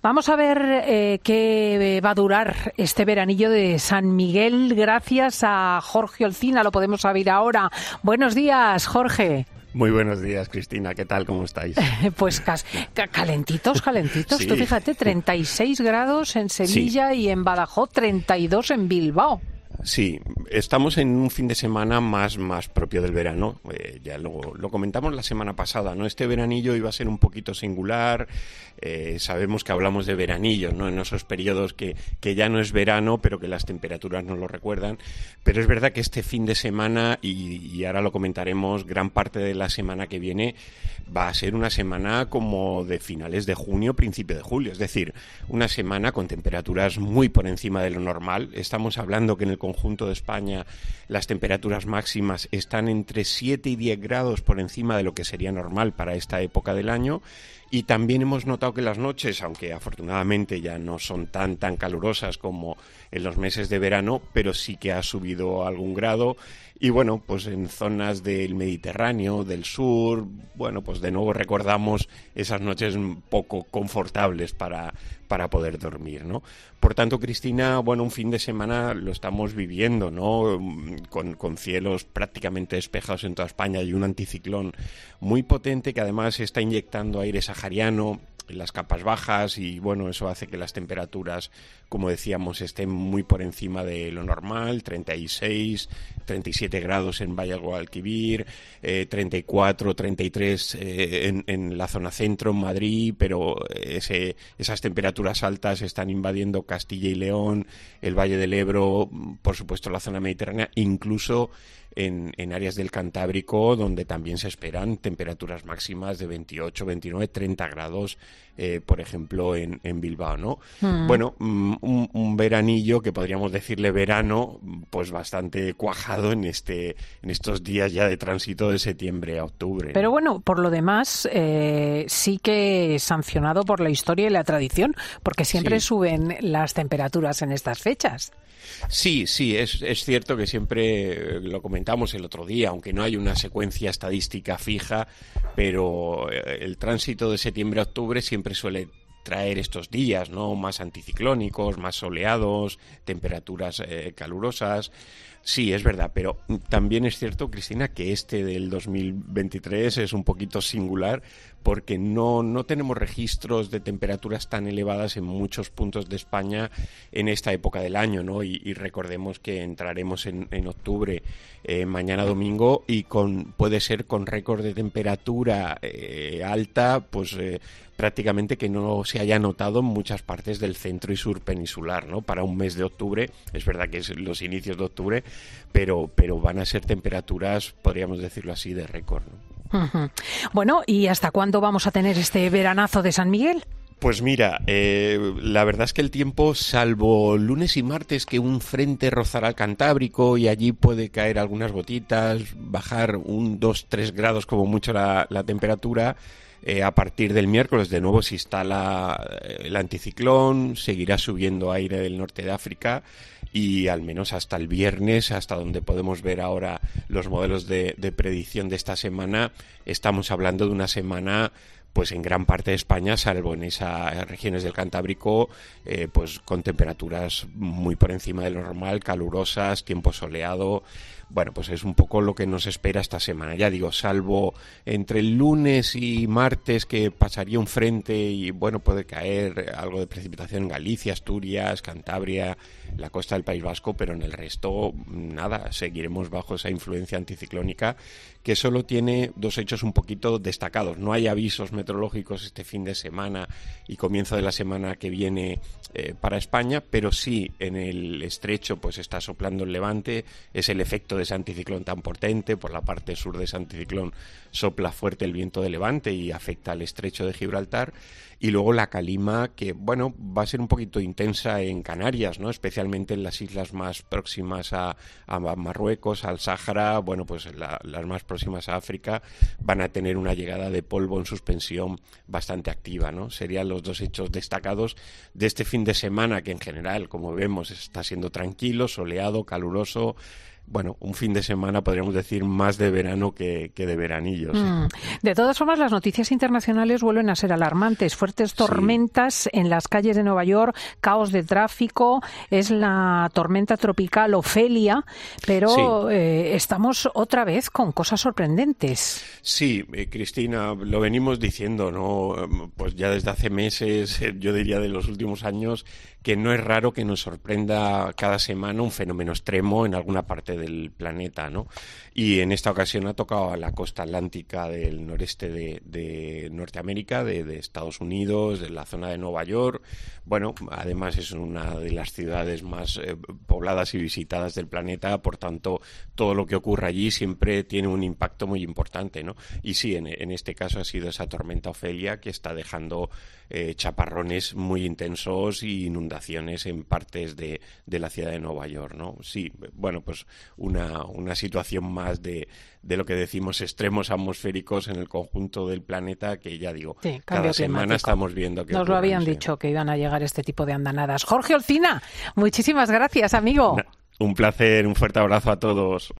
Vamos a ver qué va a durar este veranillo de San Miguel gracias a Jorge Olcina. Lo podemos saber ahora. Buenos días, Jorge. Muy buenos días, Cristina. ¿Qué tal? ¿Cómo estáis? Pues calentitos. Sí. Tú fíjate, 36 grados en Sevilla y en Badajoz, 32 en Bilbao. Sí, estamos en un fin de semana más propio del verano. Ya lo comentamos la semana pasada, ¿no? Este veranillo iba a ser un poquito singular. Sabemos que hablamos de veranillos, ¿no? En esos periodos que ya no es verano, pero que las temperaturas nos lo recuerdan. Pero es verdad que este fin de semana, y ahora lo comentaremos, gran parte de la semana que viene va a ser una semana como de finales de junio, principio de julio. Es decir, una semana con temperaturas muy por encima de lo normal. Estamos hablando que en el conjunto de España las temperaturas máximas están entre 7 y 10 grados por encima de lo que sería normal para esta época del año. Y también hemos notado que las noches, aunque afortunadamente ya no son tan calurosas como en los meses de verano, pero sí que ha subido algún grado. Y bueno, pues en zonas del Mediterráneo, del sur, bueno, pues de nuevo recordamos esas noches un poco confortables para poder dormir, ¿no? Por tanto, Cristina, bueno, un fin de semana lo estamos viviendo, ¿no? Con cielos prácticamente despejados en toda España y un anticiclón muy potente que además está inyectando aire sahariano en las capas bajas y bueno, eso hace que las temperaturas, como decíamos, estén muy por encima de lo normal, 36, 37 grados en Valle del Guadalquivir, 34, 33 en la zona centro, en Madrid, pero esas temperaturas altas están invadiendo Castilla y León, el Valle del Ebro, por supuesto la zona mediterránea, incluso en áreas del Cantábrico, donde también se esperan temperaturas máximas de 28, 29, 30 grados, por ejemplo, en Bilbao, ¿no? Bueno, un veranillo que podríamos decirle verano, pues bastante cuajado en estos días ya de tránsito de septiembre a octubre, ¿no? Pero bueno, por lo demás, sí que sancionado por la historia y la tradición, porque siempre suben las temperaturas en estas fechas. Sí, es cierto que siempre lo comentamos el otro día, aunque no hay una secuencia estadística fija, pero el tránsito de septiembre a octubre siempre suele traer estos días, ¿no? Más anticiclónicos, más soleados, temperaturas calurosas. Sí, es verdad, pero también es cierto, Cristina, que este del 2023 es un poquito singular porque no tenemos registros de temperaturas tan elevadas en muchos puntos de España en esta época del año, ¿no? Y recordemos que entraremos en octubre, mañana domingo, y puede ser con récord de temperatura alta, pues prácticamente que no se haya notado en muchas partes del centro y sur peninsular, ¿no? Para un mes de octubre, es verdad que es los inicios de octubre, pero van a ser temperaturas, podríamos decirlo así, de récord, ¿no? Bueno, ¿y hasta cuándo vamos a tener este veranazo de San Miguel? Pues mira, la verdad es que el tiempo, salvo lunes y martes que un frente rozará el Cantábrico y allí puede caer algunas gotitas, bajar 1, 2, 3 grados como mucho la temperatura, a partir del miércoles de nuevo se instala el anticiclón, seguirá subiendo aire del norte de África y al menos hasta el viernes, hasta donde podemos ver ahora los modelos de predicción de esta semana, estamos hablando de una semana pues en gran parte de España, salvo en esas regiones del Cantábrico, pues con temperaturas muy por encima de lo normal, calurosas, tiempo soleado. Bueno, pues es un poco lo que nos espera esta semana. Ya digo, salvo entre el lunes y martes que pasaría un frente y bueno, puede caer algo de precipitación en Galicia, Asturias, Cantabria, la costa del País Vasco, pero en el resto nada, seguiremos bajo esa influencia anticiclónica que solo tiene dos hechos un poquito destacados. No hay avisos meteorológicos este fin de semana y comienzo de la semana que viene para España, pero sí en el estrecho pues está soplando el levante, es el efecto de ese anticiclón tan potente. Por la parte sur de ese anticiclón sopla fuerte el viento de levante y afecta al estrecho de Gibraltar. Y luego la calima, que bueno, va a ser un poquito intensa en Canarias, ¿no? Especialmente en las islas más próximas a Marruecos, al Sáhara, bueno, pues las más próximas a África van a tener una llegada de polvo en suspensión bastante activa, ¿no? Serían los dos hechos destacados de este fin de semana, que en general, como vemos, está siendo tranquilo, soleado, caluroso. bueno, un fin de semana, podríamos decir, más de verano que de veranillo. Sí. De todas formas, las noticias internacionales vuelven a ser alarmantes. Fuertes tormentas en las calles de Nueva York, caos de tráfico, es la tormenta tropical Ofelia, pero estamos otra vez con cosas sorprendentes. Sí, Cristina, lo venimos diciendo, ¿no? Pues ya desde hace meses, yo diría de los últimos años, que no es raro que nos sorprenda cada semana un fenómeno extremo en alguna parte del planeta, ¿no? Y en esta ocasión ha tocado a la costa atlántica del noreste de Norteamérica, de Estados Unidos, de la zona de Nueva York. Bueno, además es una de las ciudades más pobladas y visitadas del planeta, por tanto, todo lo que ocurre allí siempre tiene un impacto muy importante, ¿no? Y sí, en este caso ha sido esa tormenta Ofelia que está dejando chaparrones muy intensos y inundaciones en partes de la ciudad de Nueva York, ¿no? Sí, bueno, pues una situación más de lo que decimos extremos atmosféricos en el conjunto del planeta, que ya digo, cada semana estamos viendo que nos lo habían dicho que iban a llegar este tipo de andanadas. Jorge Olcina, muchísimas gracias, amigo. Un placer, un fuerte abrazo a todos.